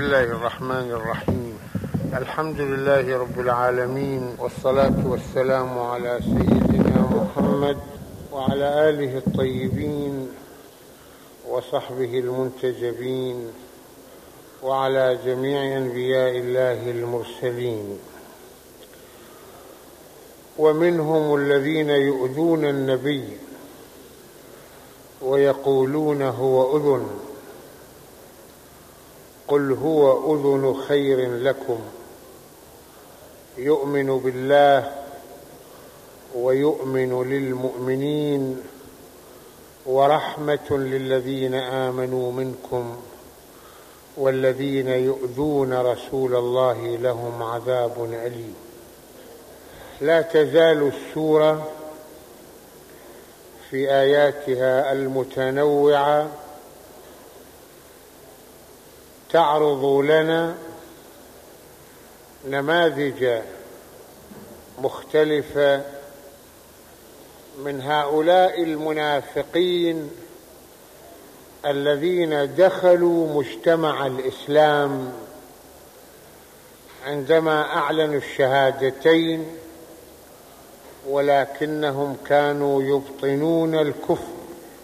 الله الرحمن الرحيم. الحمد لله رب العالمين، والصلاة والسلام على سيدنا محمد وعلى آله الطيبين وصحبه المنتجبين وعلى جميع أنبياء الله المرسلين. ومنهم الذين يؤذون النبي ويقولون هو أذن، قل هو أذن خير لكم يؤمن بالله ويؤمن للمؤمنين ورحمة للذين آمنوا منكم والذين يؤذون رسول الله لهم عذاب أليم. لا تزال السورة في آياتها المتنوعة تعرض لنا نماذج مختلفة من هؤلاء المنافقين الذين دخلوا مجتمع الإسلام عندما أعلنوا الشهادتين، ولكنهم كانوا يبطنون الكفر،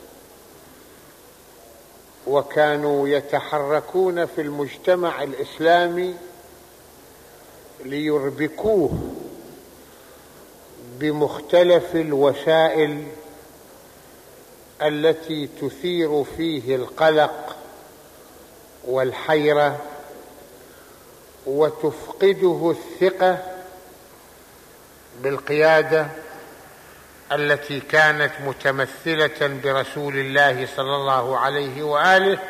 وكانوا يتحركون في المجتمع الإسلامي ليربكوه بمختلف الوسائل التي تثير فيه القلق والحيرة وتفقده الثقة بالقيادة التي كانت متمثلة برسول الله صلى الله عليه وآله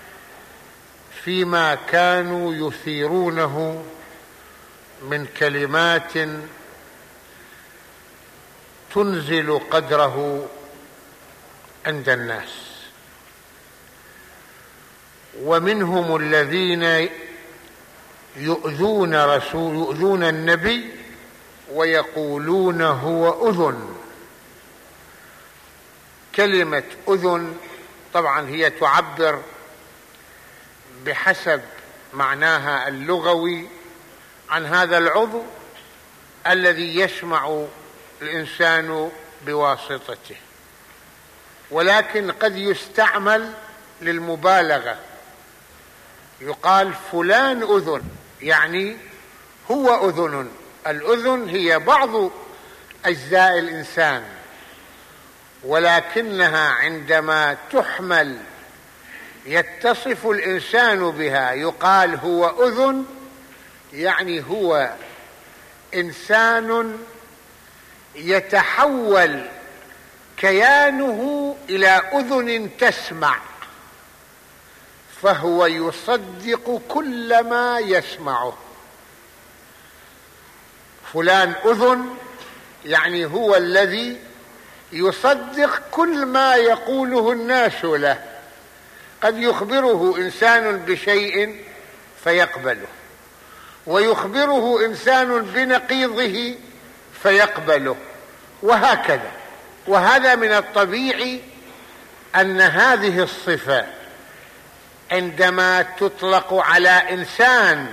فيما كانوا يثيرونه من كلمات تنزل قدره عند الناس. ومنهم الذين يؤذون النبي ويقولون هو أذن. كلمة أذن طبعا هي تعبر بحسب معناها اللغوي عن هذا العضو الذي يسمع الإنسان بواسطته، ولكن قد يستعمل للمبالغة، يقال فلان أذن، يعني هو أذن. الأذن هي بعض أجزاء الإنسان، ولكنها عندما تحمل يتصف الإنسان بها يقال هو أذن، يعني هو إنسان يتحول كيانه إلى أذن تسمع، فهو يصدق كل ما يسمعه. فلان أذن يعني هو الذي يصدق كل ما يقوله الناس له. قد يخبره إنسان بشيء فيقبله، ويخبره إنسان بنقيضه فيقبله، وهكذا. وهذا من الطبيعي أن هذه الصفة عندما تطلق على إنسان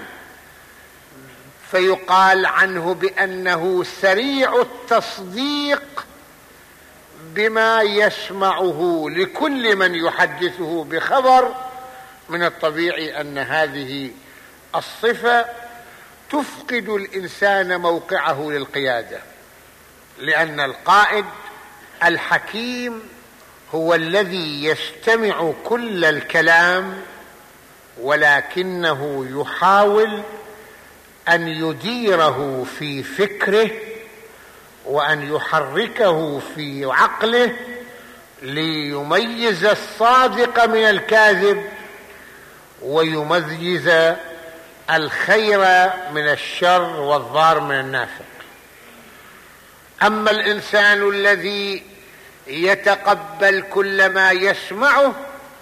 فيقال عنه بأنه سريع التصديق بما يسمعه لكل من يحدثه بخبر، من الطبيعي أن هذه الصفة تفقد الإنسان موقعه للقيادة، لأن القائد الحكيم هو الذي يستمع كل الكلام، ولكنه يحاول أن يديره في فكره وأن يحركه في عقله ليميز الصادق من الكاذب ويميز الخير من الشر والضار من النافع. أما الإنسان الذي يتقبل كل ما يسمعه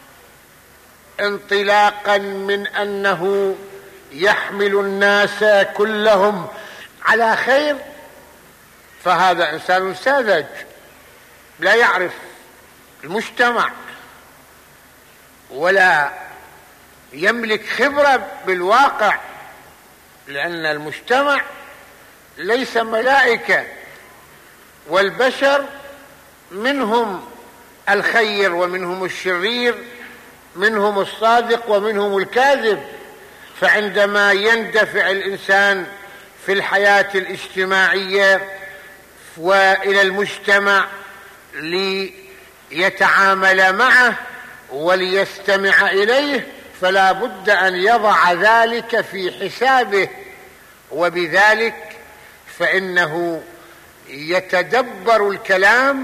انطلاقا من أنه يحمل الناس كلهم على خير، فهذا إنسان ساذج لا يعرف المجتمع ولا يملك خبرة بالواقع، لأن المجتمع ليس ملائكة، والبشر منهم الخير ومنهم الشرير، منهم الصادق ومنهم الكاذب. فعندما يندفع الإنسان في الحياة الاجتماعية وإلى المجتمع ليتعامل معه وليستمع إليه، فلا بد أن يضع ذلك في حسابه، وبذلك فإنه يتدبر الكلام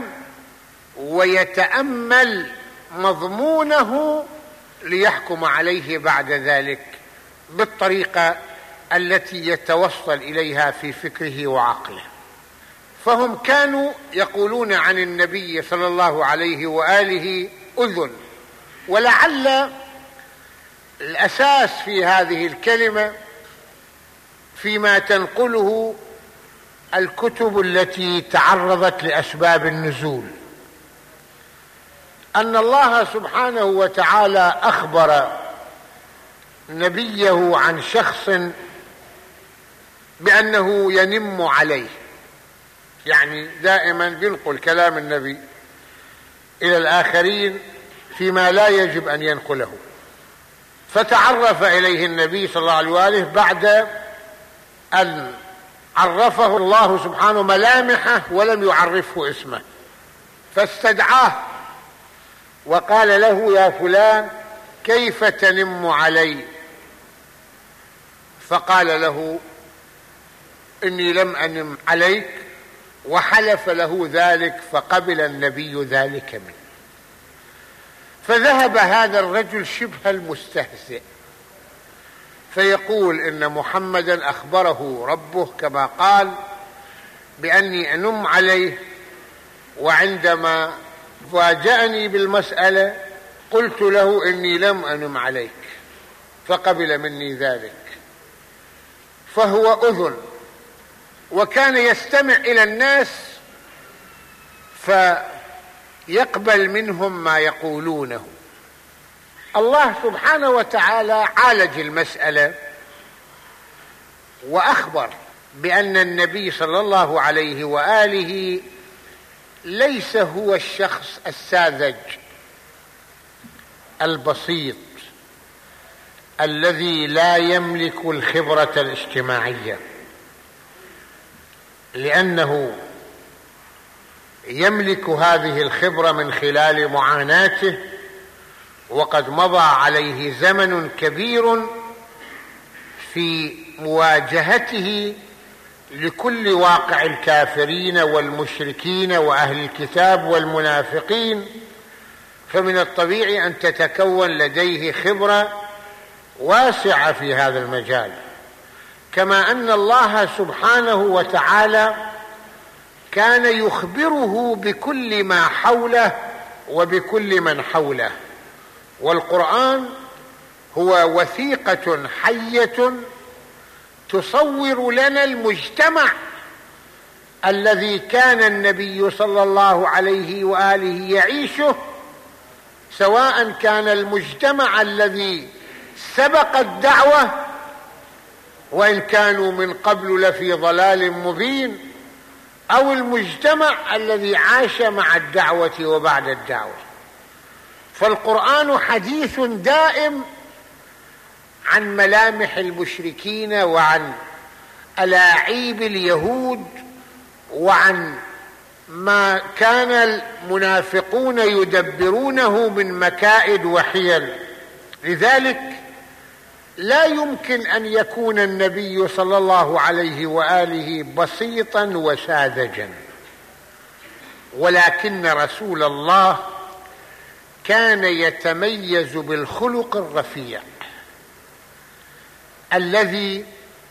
ويتأمل مضمونه ليحكم عليه بعد ذلك بالطريقة التي يتوصل إليها في فكره وعقله. فهم كانوا يقولون عن النبي صلى الله عليه وآله أذن، ولعل الأساس في هذه الكلمة فيما تنقله الكتب التي تعرضت لأسباب النزول، أن الله سبحانه وتعالى أخبر نبيه عن شخص بأنه ينم عليه، يعني دائما ينقل كلام النبي إلى الآخرين فيما لا يجب أن ينقله. فتعرف إليه النبي صلى الله عليه وآله بعد أن عرفه الله سبحانه ملامحه ولم يعرفه اسمه، فاستدعاه وقال له: يا فلان كيف تنم علي؟ فقال له: إني لم أنم عليك، وحلف له ذلك، فقبل النبي ذلك منه. فذهب هذا الرجل شبه المستهزئ فيقول إن محمدا أخبره ربه كما قال بأني أنم عليه، وعندما فاجأني بالمسألة قلت له إني لم أنم عليك، فقبل مني ذلك. فهو أذن، وكان يستمع إلى الناس فيقبل منهم ما يقولونه. الله سبحانه وتعالى عالج المسألة وأخبر بأن النبي صلى الله عليه وآله ليس هو الشخص الساذج البسيط الذي لا يملك الخبرة الاجتماعية، لأنه يملك هذه الخبرة من خلال معاناته، وقد مضى عليه زمن كبير في مواجهته لكل واقع الكافرين والمشركين وأهل الكتاب والمنافقين، فمن الطبيعي أن تتكون لديه خبرة واسعة في هذا المجال. كما أن الله سبحانه وتعالى كان يخبره بكل ما حوله وبكل من حوله، والقرآن هو وثيقة حية تصور لنا المجتمع الذي كان النبي صلى الله عليه وآله يعيشه، سواء كان المجتمع الذي سبق الدعوة وإن كانوا من قبل لفي ضلال مبين، أو المجتمع الذي عاش مع الدعوة وبعد الدعوة. فالقرآن حديث دائم عن ملامح المشركين وعن ألاعيب اليهود وعن ما كان المنافقون يدبرونه من مكائد وحيل. لذلك لا يمكن أن يكون النبي صلى الله عليه وآله بسيطا وساذجا، ولكن رسول الله كان يتميز بالخلق الرفيع الذي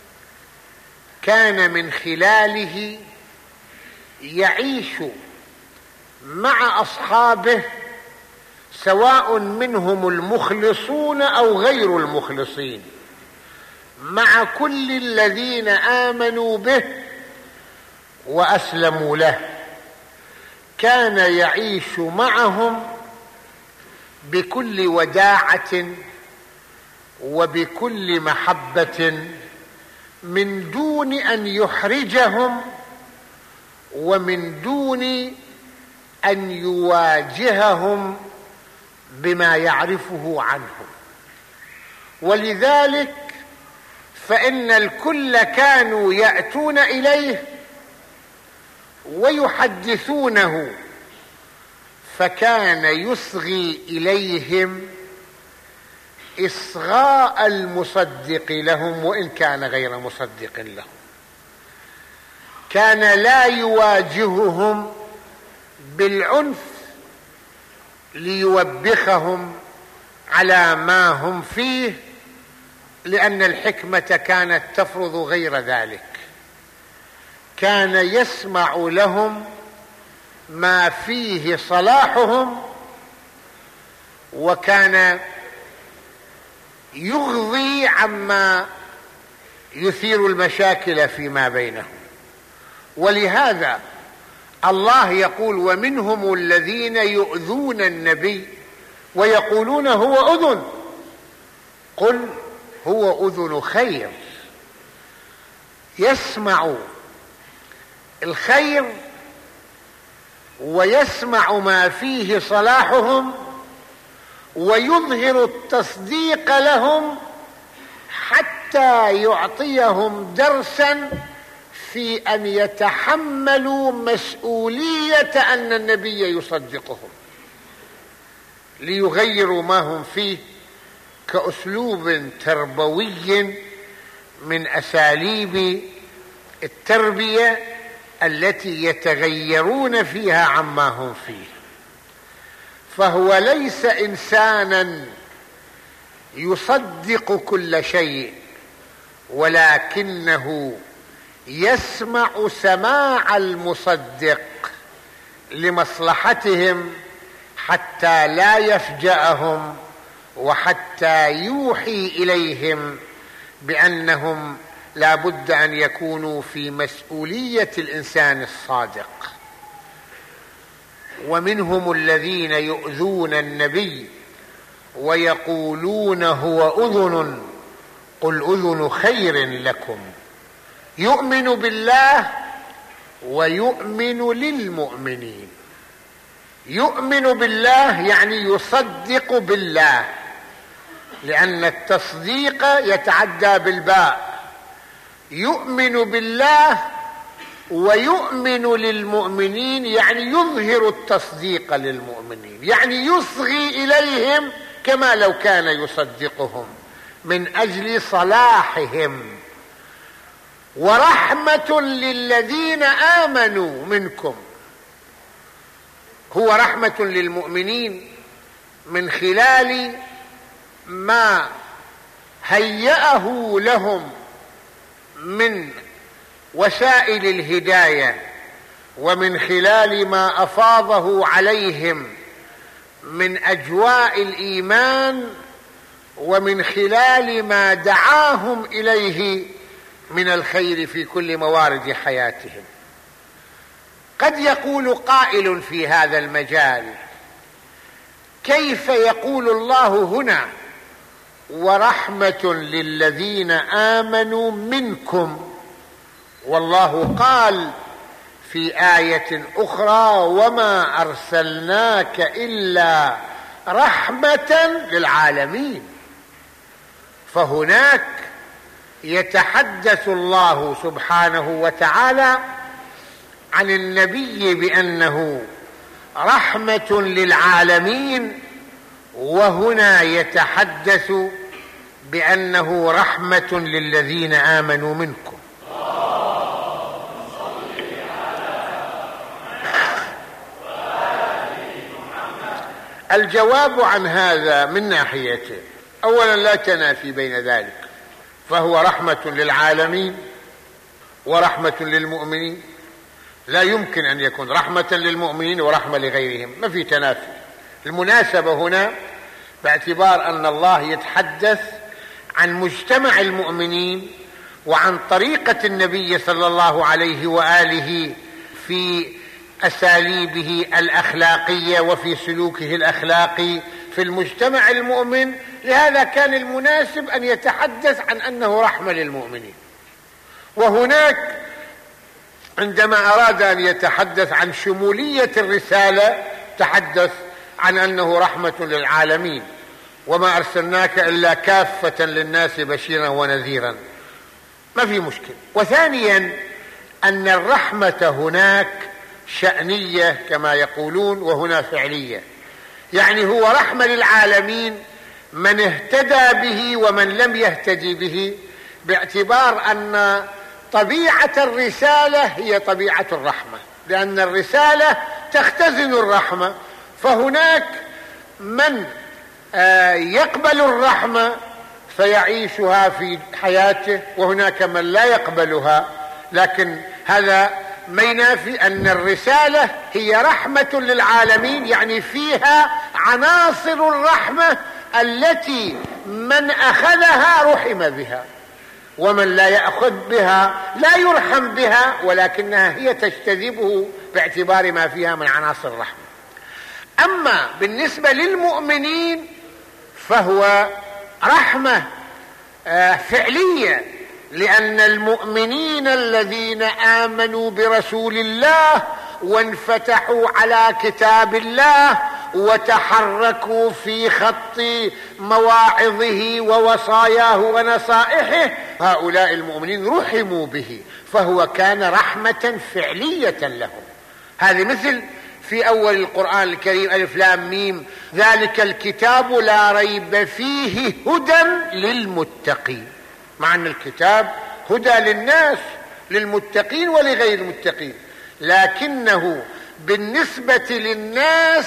كان من خلاله يعيش مع أصحابه، سواء منهم المخلصون أو غير المخلصين، مع كل الذين آمنوا به وأسلموا له، كان يعيش معهم بكل وداعة وبكل محبة من دون أن يحرجهم ومن دون أن يواجههم بما يعرفه عنهم. ولذلك فإن الكل كانوا يأتون إليه ويحدثونه، فكان يصغي إليهم إصغاء المصدق لهم وإن كان غير مصدق لهم. كان لا يواجههم بالعنف ليوبخهم على ما هم فيه، لأن الحكمة كانت تفرض غير ذلك. كان يسمع لهم ما فيه صلاحهم، وكان يغضي عما يثير المشاكل فيما بينهم. ولهذا الله يقول: ومنهم الذين يؤذون النبي ويقولون هو أذن، قل هو أذن خير. يسمع الخير ويسمع ما فيه صلاحهم ويظهر التصديق لهم حتى يعطيهم درسا في أن يتحملوا مسؤولية أن النبي يصدقهم، ليغيروا ما هم فيه كأسلوب تربوي من أساليب التربية التي يتغيرون فيها عما هم فيه. فهو ليس إنسانا يصدق كل شيء، ولكنه يسمع سماع المصدق لمصلحتهم حتى لا يفجأهم، وحتى يوحي إليهم بأنهم لا بد أن يكونوا في مسؤولية الإنسان الصادق. ومنهم الذين يؤذون النبي ويقولون هو أذن، قل أذن خير لكم يؤمن بالله ويؤمن للمؤمنين. يؤمن بالله يعني يصدق بالله، لأن التصديق يتعدى بالباء. يؤمن بالله ويؤمن للمؤمنين يعني يظهر التصديق للمؤمنين، يعني يصغي إليهم كما لو كان يصدقهم من أجل صلاحهم. ورحمة للذين آمنوا منكم، هو رحمة للمؤمنين من خلال ما هيأه لهم من وسائل الهداية، ومن خلال ما أفاضه عليهم من أجواء الإيمان، ومن خلال ما دعاهم إليه من الخير في كل موارد حياتهم. قد يقول قائل في هذا المجال: كيف يقول الله هنا ورحمة للذين آمنوا منكم، والله قال في آية أخرى: وما أرسلناك إلا رحمة للعالمين. فهناك يتحدث الله سبحانه وتعالى عن النبي بأنه رحمة للعالمين، وهنا يتحدث بأنه رحمة للذين آمنوا منكم. الجواب عن هذا من ناحيتين: أولا لا تنافي بين ذلك، فهو رحمة للعالمين ورحمة للمؤمنين. لا يمكن أن يكون رحمة للمؤمنين ورحمة لغيرهم، ما في تنافي. المناسبة هنا باعتبار أن الله يتحدث عن مجتمع المؤمنين وعن طريقة النبي صلى الله عليه وآله في أساليبه الأخلاقية وفي سلوكه الأخلاقي في المجتمع المؤمن، لهذا كان المناسب أن يتحدث عن أنه رحمة للمؤمنين. وهناك عندما أراد أن يتحدث عن شمولية الرسالة تحدث عن أنه رحمة للعالمين، وما أرسلناك إلا كافة للناس بشيرا ونذيرا، ما في مشكلة. وثانيا أن الرحمة هناك شأنية كما يقولون، وهنا فعلية، يعني هو رحمة للعالمين من اهتدى به ومن لم يهتدي به، باعتبار أن طبيعة الرسالة هي طبيعة الرحمة، لأن الرسالة تختزن الرحمة، فهناك من يقبل الرحمة فيعيشها في حياته، وهناك من لا يقبلها، لكن هذا ما ينافي أن الرسالة هي رحمة للعالمين، يعني فيها عناصر الرحمة التي من أخذها رحم بها، ومن لا يأخذ بها لا يرحم بها، ولكنها هي تجتذبه باعتبار ما فيها من عناصر الرحمة. أما بالنسبة للمؤمنين فهو رحمة فعلية، لأن المؤمنين الذين آمنوا برسول الله وانفتحوا على كتاب الله وتحركوا في خط مواعظه ووصاياه ونصائحه، هؤلاء المؤمنين رحموا به، فهو كان رحمة فعلية لهم. هذه مثل في أول القرآن الكريم ألف لام ميم ذلك الكتاب لا ريب فيه هدى للمتقين، مع أن الكتاب هدى للناس، للمتقين ولغير المتقين، لكنه بالنسبة للناس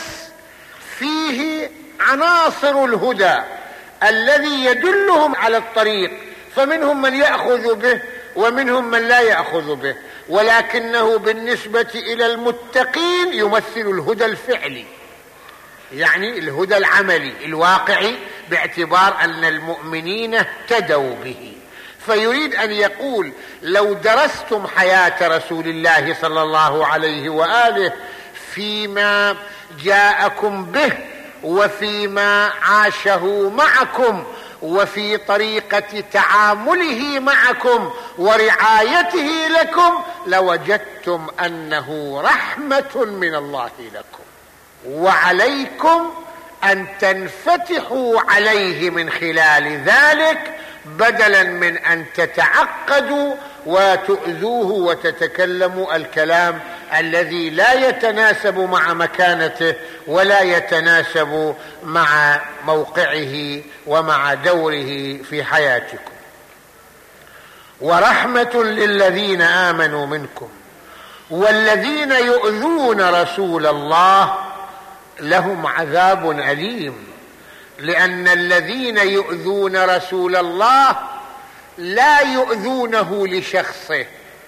فيه عناصر الهدى الذي يدلهم على الطريق، فمنهم من يأخذ به ومنهم من لا يأخذ به، ولكنه بالنسبة إلى المتقين يمثل الهدى الفعلي، يعني الهدى العملي الواقعي، باعتبار أن المؤمنين اهتدوا به. فيريد أن يقول لو درستم حياة رسول الله صلى الله عليه وآله فيما جاءكم به وفيما عاشه معكم وفي طريقة تعامله معكم ورعايته لكم، لوجدتم أنه رحمة من الله لكم، وعليكم أن تنفتحوا عليه من خلال ذلك، بدلا من أن تتعقدوا وتؤذوه وتتكلموا الكلام الذي لا يتناسب مع مكانته ولا يتناسب مع موقعه ومع دوره في حياتكم. ورحمة للذين آمنوا منكم والذين يؤذون رسول الله لهم عذاب أليم، لأن الذين يؤذون رسول الله لا يؤذونه لشخصه،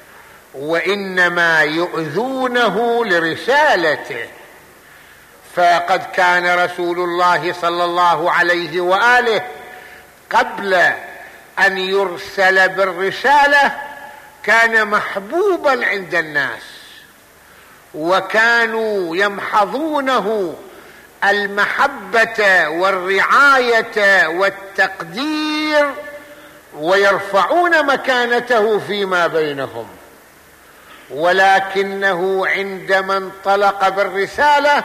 وإنما يؤذونه لرسالته. فقد كان رسول الله صلى الله عليه وآله قبل أن يرسل بالرسالة كان محبوبا عند الناس، وكانوا يمحضونه المحبة والرعاية والتقدير، ويرفعون مكانته فيما بينهم. ولكنه عندما انطلق بالرسالة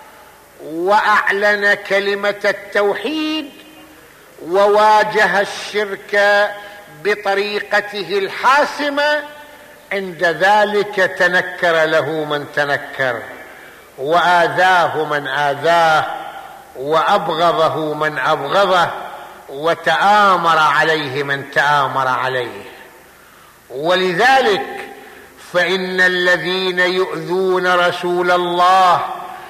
وأعلن كلمة التوحيد وواجه الشرك بطريقته الحاسمة، عند ذلك تنكر له من تنكر، وآذاه من آذاه، وأبغضه من أبغضه، وتآمر عليه من تآمر عليه. ولذلك فإن الذين يؤذون رسول الله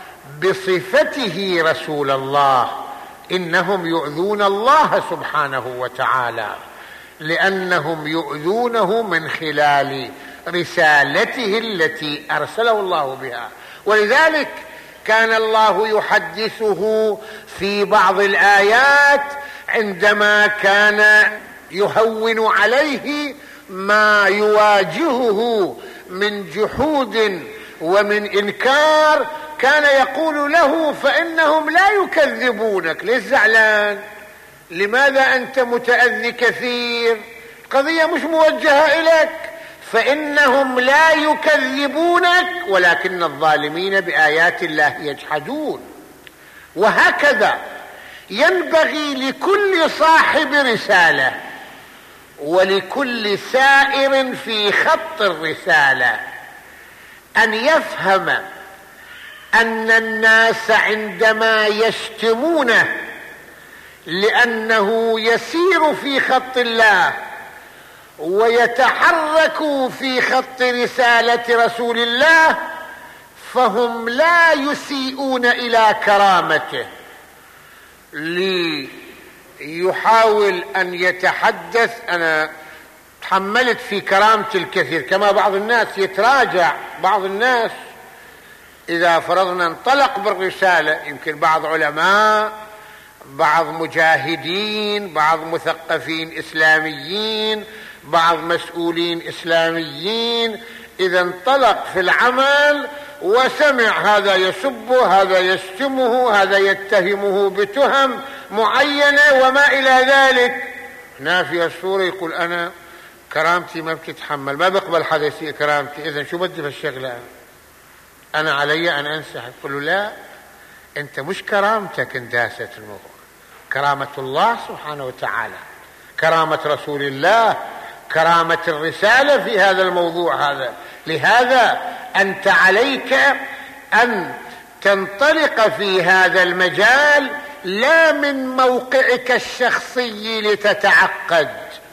بصفته رسول الله إنهم يؤذون الله سبحانه وتعالى، لأنهم يؤذونه من خلال رسالته التي أرسله الله بها. ولذلك كان الله يحدثه في بعض الآيات عندما كان يهون عليه ما يواجهه من جحود ومن إنكار، كان يقول له فإنهم لا يكذبونك. ليش زعلان؟ لماذا أنت متأذي كثير؟ القضية مش موجهة إليك، فإنهم لا يكذبونك ولكن الظالمين بآيات الله يجحدون. وهكذا ينبغي لكل صاحب رسالة ولكل سائر في خط الرسالة أن يفهم أن الناس عندما يشتمونه لأنه يسير في خط الله ويتحرك في خط رسالة رسول الله فهم لا يسيئون إلى كرامته. ليحاول أن يتحدث أنا تحملت في كرامتي الكثير، كما بعض الناس يتراجع. بعض الناس إذا فرضنا انطلق بالرسالة، يمكن بعض علماء، بعض مجاهدين، بعض مثقفين إسلاميين، بعض مسؤولين إسلاميين، إذا انطلق في العمل وسمع هذا يسبه، هذا يشتمه، هذا يتهمه بتهم معينة وما إلى ذلك، هنا في الصورة يقول أنا كرامتي ما بتتحمل، ما بقبل حدا يسيء كرامتي، إذن شو بدي في الشغلة؟ أنا علي أن أنسحب. يقول له لا، أنت مش كرامتك انداست الموضوع، كرامة الله سبحانه وتعالى، كرامة رسول الله، كرامة الرسالة في هذا الموضوع هذا. لهذا أنت عليك أن تنطلق في هذا المجال لا من موقعك الشخصي لتتعقد،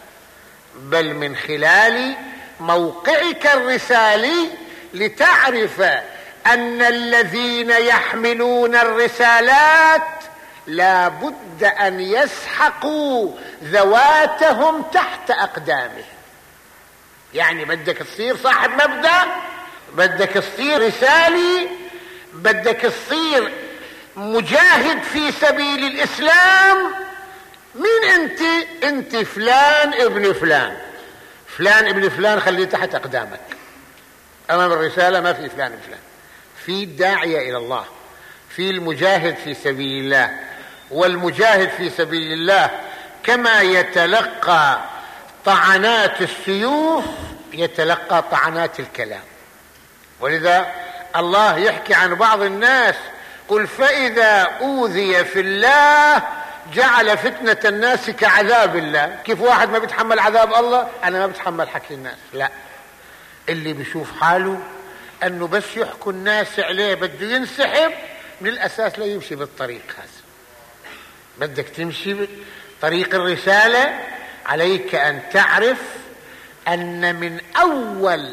بل من خلال موقعك الرسالي لتعرف أن الذين يحملون الرسالات لا بد أن يسحقوا ذواتهم تحت أقدامهم. يعني بدك تصير صاحب مبدأ، بدك تصير رسالي، بدك تصير مجاهد في سبيل الإسلام. مين أنت؟ أنت فلان ابن فلان، فلان ابن فلان خليه تحت أقدامك. أمام الرسالة ما في فلان ابن فلان، في الداعية إلى الله، في المجاهد في سبيل الله. والمجاهد في سبيل الله كما يتلقى طعنات السيوف يتلقى طعنات الكلام. ولذا الله يحكي عن بعض الناس، قل فإذا أوذي في الله جعل فتنة الناس كعذاب الله. كيف واحد ما بيتحمل عذاب الله؟ أنا ما بتحمل حكي الناس، لا، اللي بيشوف حاله أنه بس يحكوا الناس عليه بده ينسحب، من الأساس لا يمشي بالطريق هذا. بدك تمشي بطريق الرسالة، عليك أن تعرف أن من أول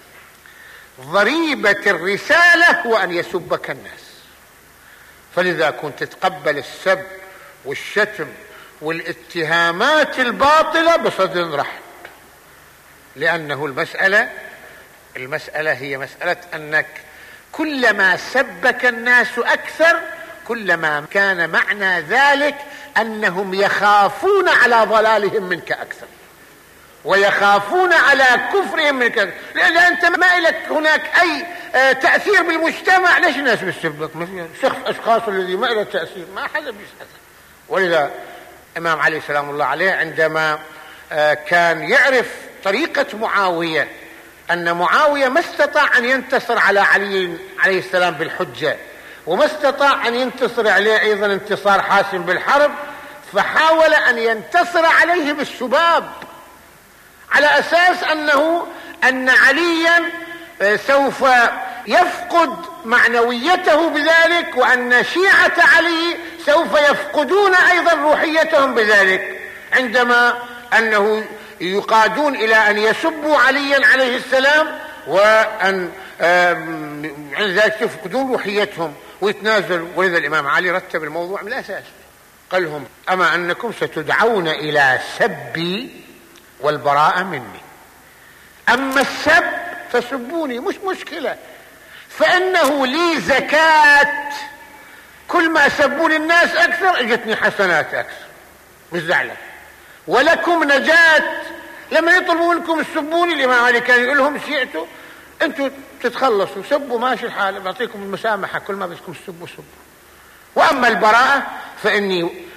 ضريبة الرسالة هو أن يسبك الناس. فلذا كنت تتقبل السب والشتم والاتهامات الباطلة بصدر رحب، لأنه المسألة هي مسألة أنك كلما سبك الناس أكثر كلما كان معنى ذلك أنهم يخافون على ضلالهم منك أكثر ويخافون على كفرهم منك أكثر. لأن أنت ما لك هناك أي تأثير بالمجتمع، ليش الناس بتسبك؟ أشخاص الذي ما له تأثير، ما حدا بيسأل. ولذا إمام علي سلام الله عليه عندما كان يعرف طريقة معاوية، أن معاوية ما استطاع أن ينتصر على علي عليه السلام بالحجة، وما استطاع أن ينتصر عليه أيضا انتصار حاسم بالحرب، فحاول أن ينتصر عليه بالسباب، على أساس أن عليا سوف يفقد معنويته بذلك، وأن شيعة علي سوف يفقدون أيضا روحيتهم بذلك، عندما أنه يقادون إلى أن يسبوا عليا عليه السلام، وأن عند ذلك يفقدون روحيتهم ويتنازلوا. ولذا الإمام علي رتب الموضوع من الأساس، قال لهم أما أنكم ستدعون إلى سبي والبراءة مني، أما السب فسبوني مش مشكلة، فإنه لي زكاة، كل ما سبوني الناس أكثر اجتني حسنات أكثر، مش زعلان. ولكم نجاة، لما يطلبوا منكم السبوني، الإمام علي كان يقول لهم شيعتوا أنتوا تتخلصوا، سبوا ماشي الحال، بعطيكم المسامحة، كل ما بدكم سبوا. وأما البراءة فإني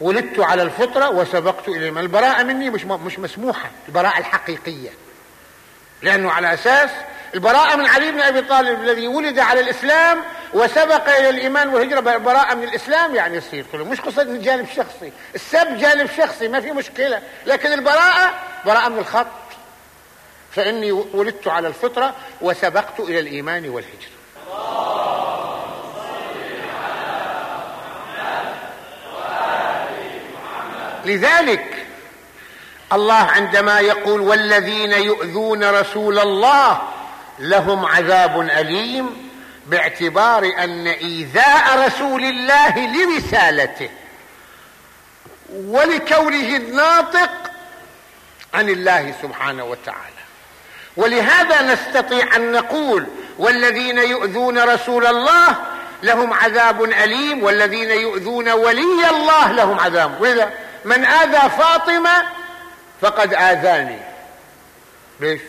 ولدت على الفطرة وسبقت إلى الإيمان. البراءة مني مش مسموحة، البراءة الحقيقية، لأنه على أساس البراءة من علي بن أبي طالب الذي ولد على الإسلام وسبق إلى الإيمان والهجرة. براءة من الإسلام يعني يصير كله، مش قصة من جانب شخصي. السب جانب شخصي ما في مشكلة، لكن البراءة براءة من الخط. فإني ولدت على الفطرة وسبقت إلى الإيمان والهجرة. لذلك الله عندما يقول والذين يؤذون رسول الله لهم عذاب أليم، باعتبار أن إيذاء رسول الله لرسالته ولكونه الناطق عن الله سبحانه وتعالى. ولهذا نستطيع أن نقول والذين يؤذون رسول الله لهم عذاب أليم، والذين يؤذون ولي الله لهم عذاب. ولذا من آذى فاطمة فقد آذاني. ليش؟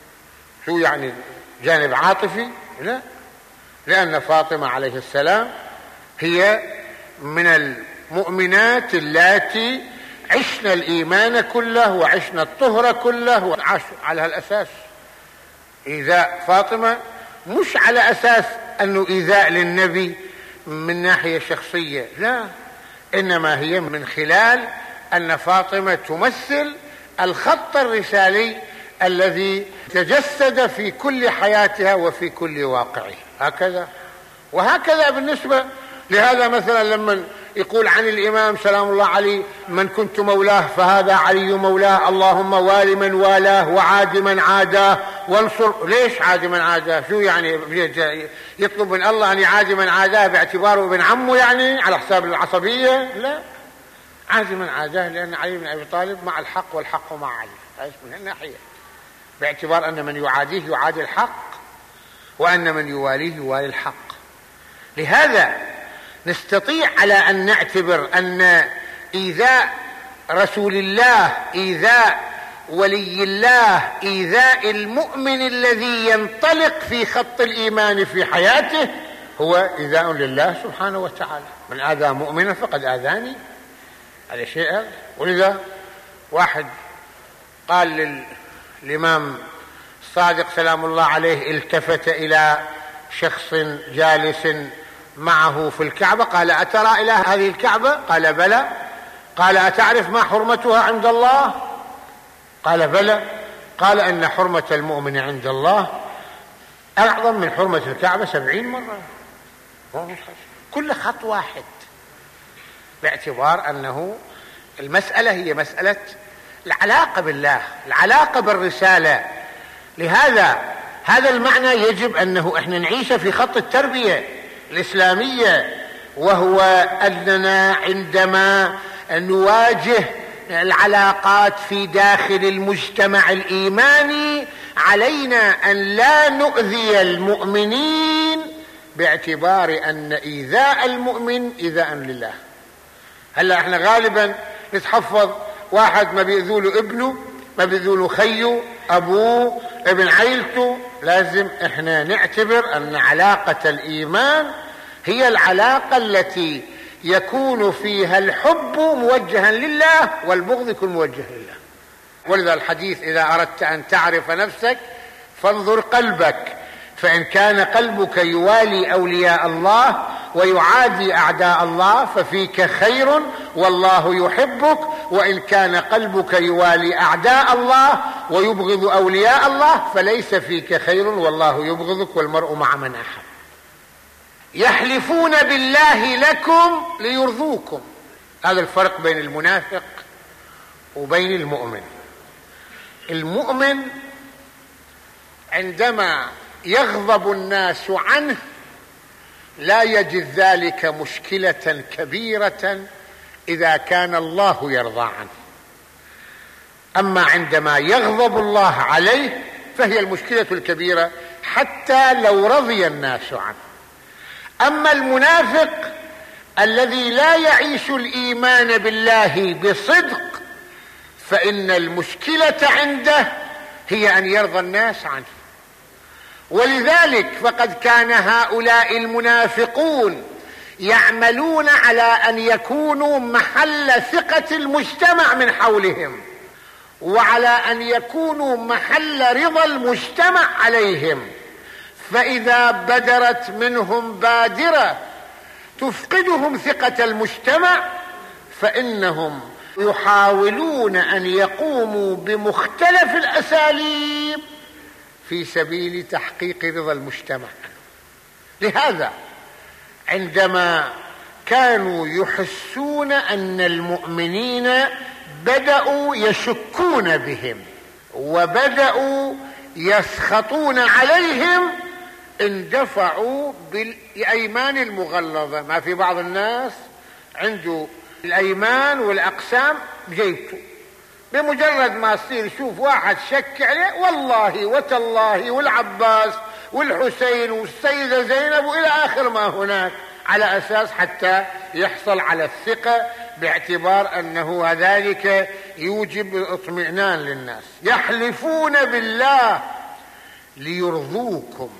شو يعني جانب عاطفي؟ لا، لأن فاطمة عليه السلام هي من المؤمنات اللاتي عشنا الإيمان كله وعشنا الطهر كله وعاشوا على هالأساس. إيذاء فاطمة مش على أساس أنه إيذاء للنبي من ناحية شخصية، لا، إنما هي من خلال أن فاطمة تمثل الخط الرسالي الذي تجسد في كل حياتها وفي كل واقعها. هكذا وهكذا بالنسبة لهذا مثلا لما يقول عن الإمام سلام الله عليه من كنت مولاه فهذا علي مولاه، اللهم وال من والاه وعاد من عاداه وانصر. ليش عاد من عاداه؟ شو يعني يطلب من الله أن يعاد من عاداه باعتباره ابن عمه يعني على حساب العصبية؟ لا، عاد من عاداه لأن علي بن أبي طالب مع الحق والحق مع علي. هذا من هالناحية، باعتبار أن من يعاديه يعادي الحق وأن من يواليه يوالي الحق. لهذا نستطيع على أن نعتبر أن إيذاء رسول الله، إيذاء ولي الله، إيذاء المؤمن الذي ينطلق في خط الإيمان في حياته هو إيذاء لله سبحانه وتعالى. من آذى مؤمنا فقد آذاني. هذا شيء. ولذا واحد قال للإمام الصادق سلام الله عليه، التفت إلى شخص جالس معه في الكعبة قال أترى إلى هذه الكعبة؟ قال بلى. قال أتعرف ما حرمتها عند الله؟ قال بلى. قال أن حرمة المؤمن عند الله أعظم من حرمة الكعبة 70 مرة. كل خط واحد، باعتبار أنه المسألة هي مسألة العلاقة بالله، العلاقة بالرسالة. لهذا هذا المعنى يجب أنه احنا نعيش في خط التربية الإسلامية، وهو أننا عندما نواجه العلاقات في داخل المجتمع الإيماني علينا أن لا نؤذي المؤمنين باعتبار أن إيذاء المؤمن إيذاء لله. هلا احنا غالبا نتحفظ واحد ما بيأذوله ابنه، ما بيأذوله خيه، أبوه، ابن عيلته. لازم احنا نعتبر أن علاقة الإيمان هي العلاقة التي يكون فيها الحب موجها لله والبغض يكون موجه لله. ولذا الحديث إذا أردت أن تعرف نفسك فانظر قلبك، فإن كان قلبك يوالي أولياء الله ويعادي أعداء الله ففيك خير والله يحبك، وإن كان قلبك يوالي أعداء الله ويبغض أولياء الله فليس فيك خير والله يبغضك والمرء مع من أحب. يحلفون بالله لكم ليرضوكم. هذا الفرق بين المنافق وبين المؤمن. المؤمن عندما يغضب الناس عنه لا يجد ذلك مشكلة كبيرة إذا كان الله يرضى عنه. أما عندما يغضب الله عليه فهي المشكلة الكبيرة حتى لو رضي الناس عنه. أما المنافق الذي لا يعيش الإيمان بالله بصدق فإن المشكلة عنده هي أن يرضى الناس عنه. ولذلك فقد كان هؤلاء المنافقون يعملون على أن يكونوا محل ثقة المجتمع من حولهم، وعلى أن يكونوا محل رضا المجتمع عليهم. فإذا بدرت منهم بادرة تفقدهم ثقة المجتمع فإنهم يحاولون أن يقوموا بمختلف الأساليب في سبيل تحقيق رضا المجتمع. لهذا عندما كانوا يحسون أن المؤمنين بدأوا يشكون بهم وبدأوا يسخطون عليهم اندفعوا بالأيمان المغلظة. ما في بعض الناس عنده الأيمان والأقسام بجيبته، بمجرد ما يصير يشوف واحد شك عليه والله وتالله والعباس والحسين والسيدة زينب وإلى آخر ما هناك، على أساس حتى يحصل على الثقة، باعتبار أنه ذلك يوجب اطمئنان للناس. يحلفون بالله ليرضوكم،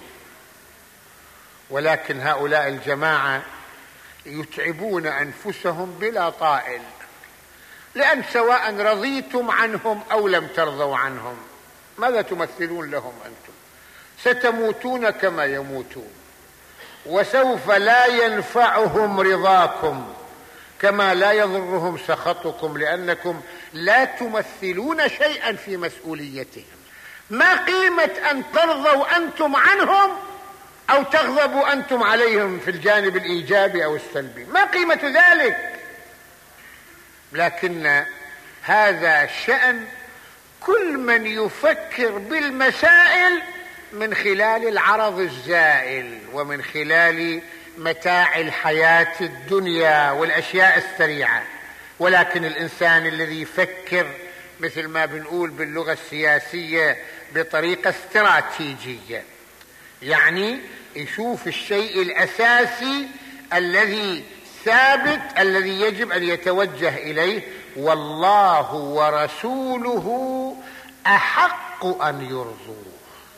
ولكن هؤلاء الجماعة يتعبون أنفسهم بلا طائل، لأن سواء رضيتم عنهم أو لم ترضوا عنهم ماذا تمثلون لهم أنتم؟ ستموتون كما يموتون، وسوف لا ينفعهم رضاكم كما لا يضرهم سخطكم، لأنكم لا تمثلون شيئا في مسؤوليتهم. ما قيمة أن ترضوا أنتم عنهم أو تغضبوا أنتم عليهم في الجانب الإيجابي أو السلبي؟ ما قيمة ذلك؟ لكن هذا شأن كل من يفكر بالمسائل من خلال العرض الزائل ومن خلال متاع الحياة الدنيا والأشياء السريعة. ولكن الإنسان الذي يفكر مثل ما بنقول باللغة السياسية بطريقة استراتيجية، يعني يشوف الشيء الأساسي الذي ثابت الذي يجب أن يتوجه إليه، والله ورسوله أحق أن يرضوه.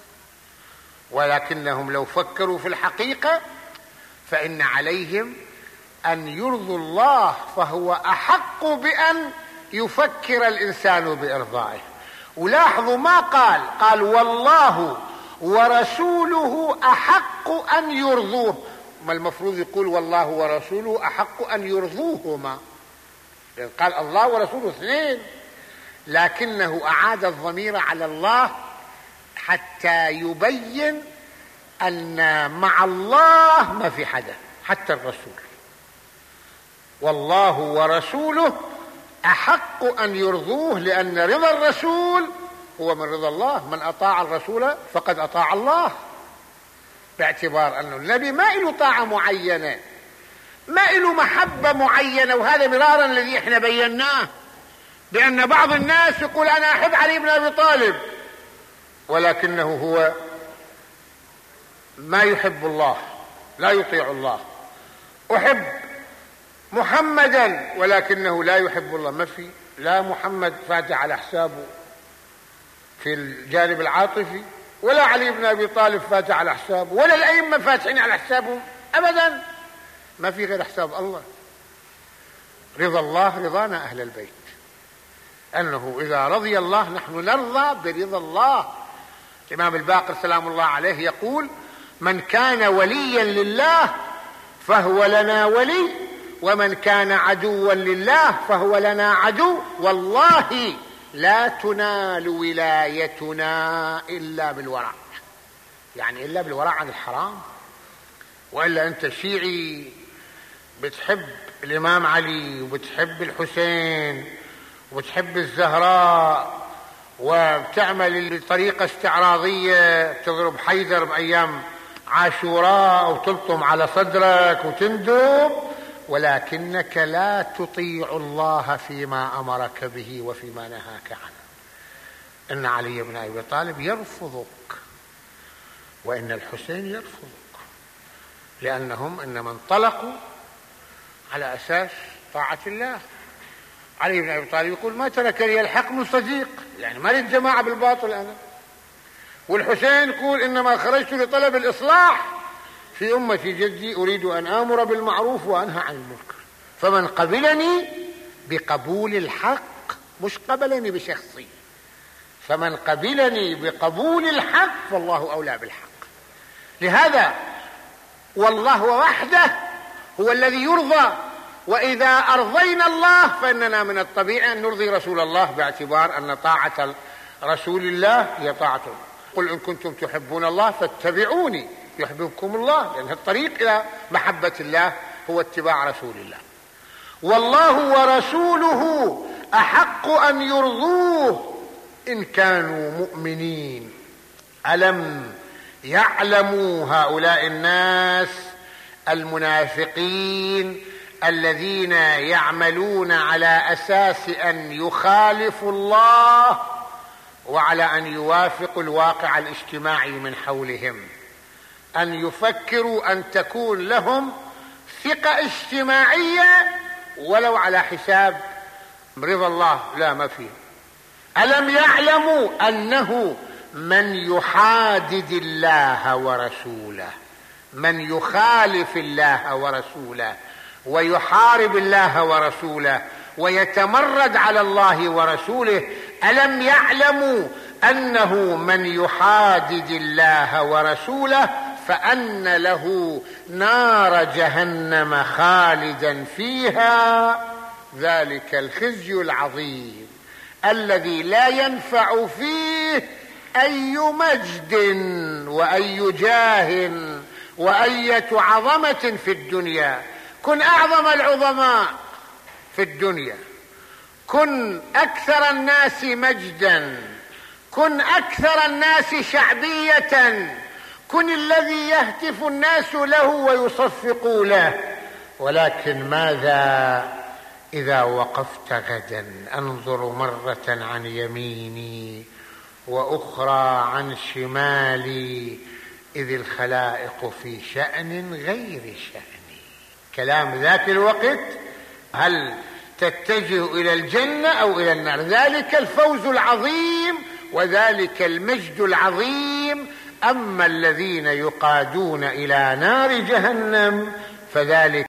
ولكنهم لو فكروا في الحقيقة فإن عليهم أن يرضوا الله، فهو أحق بأن يفكر الإنسان بإرضائه. ولاحظوا ما قال والله ورسوله أحق أن يرضوه، ما المفروض يقول والله ورسوله أحق أن يرضوهما، قال الله ورسوله اثنين، لكنه أعاد الضمير على الله حتى يبين أن مع الله ما في حدا حتى الرسول. والله ورسوله أحق أن يرضوه، لأن رضا الرسول هو من رضا الله. من أطاع الرسول فقد أطاع الله، باعتبار أن النبي ما له طاعة معينة، ما له محبة معينة. وهذا مرارا الذي احنا بيناه، بأن بعض الناس يقول أنا أحب علي بن أبي طالب، ولكنه هو ما يحب الله، لا يطيع الله. أحب محمدا ولكنه لا يحب الله. ما في لا محمد فاتح على حسابه في الجانب العاطفي، ولا علي بن أبي طالب فاتح على حسابه، ولا الأئمة فاتحين على حسابهم أبدا. ما في غير حساب الله. رضا الله رضانا أهل البيت، أنه إذا رضي الله نحن نرضى برضا الله. الإمام الباقر سلام الله عليه يقول من كان وليا لله فهو لنا ولي، ومن كان عدوا لله فهو لنا عدو، والله لا تنال ولايتنا إلا بالورع، يعني إلا بالورع عن الحرام. وإلا أنت شيعي بتحب الإمام علي وبتحب الحسين وبتحب الزهراء وبتعمل بطريقة استعراضية، بتضرب حيدر بأيام عاشوراء وتلطم على صدرك وتندب، ولكنك لا تطيع الله فيما أمرك به وفيما نهاك عنه. إن علي بن أبي طالب يرفضك، وإن الحسين يرفضك، لأنهم إنما انطلقوا على أساس طاعة الله. علي بن أبي طالب يقول ما تركني الحق من صديق، يعني ما ريد جماعة بالباطل أنا. والحسين يقول إنما خرجت لطلب الإصلاح، في أمة جدي أريد أن آمر بالمعروف وأنهى عن المنكر، فمن قبلني بقبول الحق، مش قبلني بشخصي، فمن قبلني بقبول الحق فالله أولى بالحق. لهذا والله وحده هو الذي يرضى، وإذا أرضينا الله فإننا من الطبيعي أن نرضي رسول الله، باعتبار أن طاعة رسول الله هي طاعته. قل إن كنتم تحبون الله فاتبعوني يحببكم الله، لأن الطريق إلى محبة الله هو اتباع رسول الله. والله ورسوله أحق أن يرضوه إن كانوا مؤمنين. ألم يعلموا هؤلاء الناس المنافقين الذين يعملون على أساس أن يخالفوا الله وعلى أن يوافقوا الواقع الاجتماعي من حولهم، أن يفكروا أن تكون لهم ثقة اجتماعية ولو على حساب رضا الله؟ لا، ما فيه. ألم يعلموا أنه من يحادد الله ورسوله، من يخالف الله ورسوله ويحارب الله ورسوله ويتمرد على الله ورسوله، ألم يعلموا أنه من يحادد الله ورسوله فأن له نار جهنم خالدا فيها، ذلك الخزي العظيم الذي لا ينفع فيه أي مجد وأي جاه وأية عظمة في الدنيا. كن أعظم العظماء في الدنيا، كن أكثر الناس مجدا، كن أكثر الناس شعبية، كن الذي يهتف الناس له ويصفقوا له. ولكن ماذا إذا وقفت غدا أنظر مرة عن يميني وأخرى عن شمالي، إذ الخلائق في شأن غير شأني. كلام ذاك الوقت هل تتجه إلى الجنة أو إلى النار؟ ذلك الفوز العظيم وذلك المجد العظيم. أما الذين يقادون إلى نار جهنم فذلك